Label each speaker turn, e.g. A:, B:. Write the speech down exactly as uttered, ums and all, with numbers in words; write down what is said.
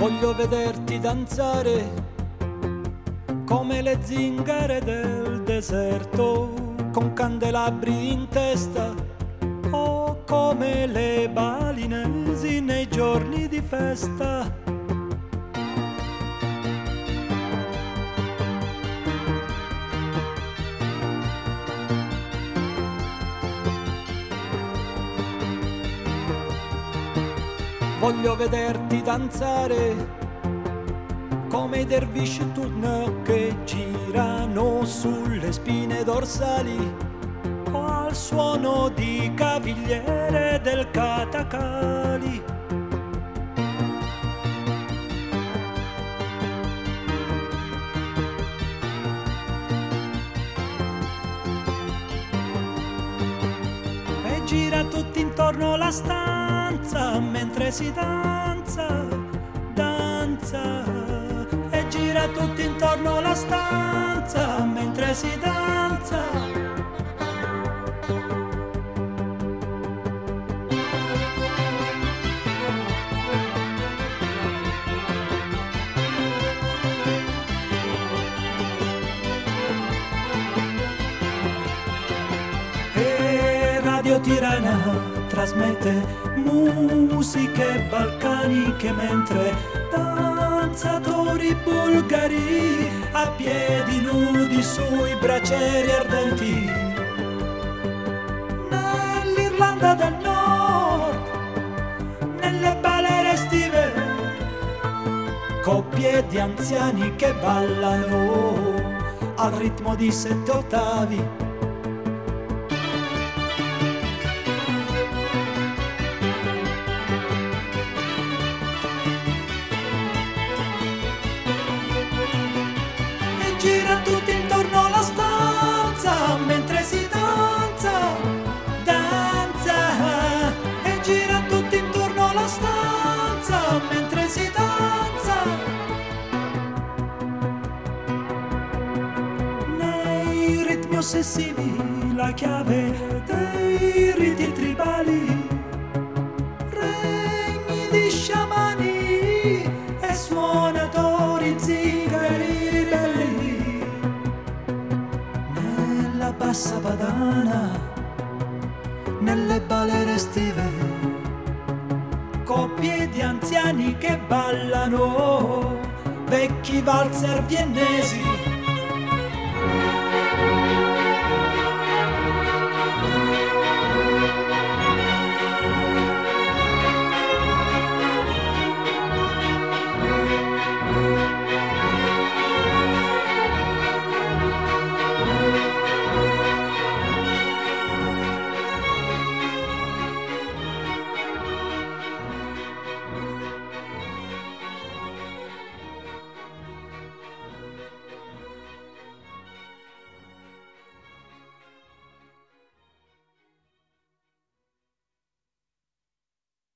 A: Voglio vederti danzare come le zingare del deserto, con candelabri in testa o come le balinesi nei giorni di festa. Voglio vederti danzare come i dervisci turno che girano sulle spine dorsali o al suono di cavigliere del Katakali. E gira tutti intorno la stanza mentre si danza, danza. E gira tutti intorno la stanza mentre si danza. E Radio Tirana trasmette musiche balcaniche mentre danzatori bulgari a piedi nudi sui bracieri ardenti. Nell'Irlanda del Nord, nelle balere estive, coppie di anziani che ballano al ritmo di sette ottavi. Gira tutti intorno alla stanza mentre si danza, danza. E gira tutti intorno alla stanza mentre si danza. Nei ritmi ossessivi la chiave dei riti tribali, regni di sciamani e suonatori zingari ribelli. Bassa padana, nelle balere estive, coppie di anziani che ballano, vecchi valzer viennesi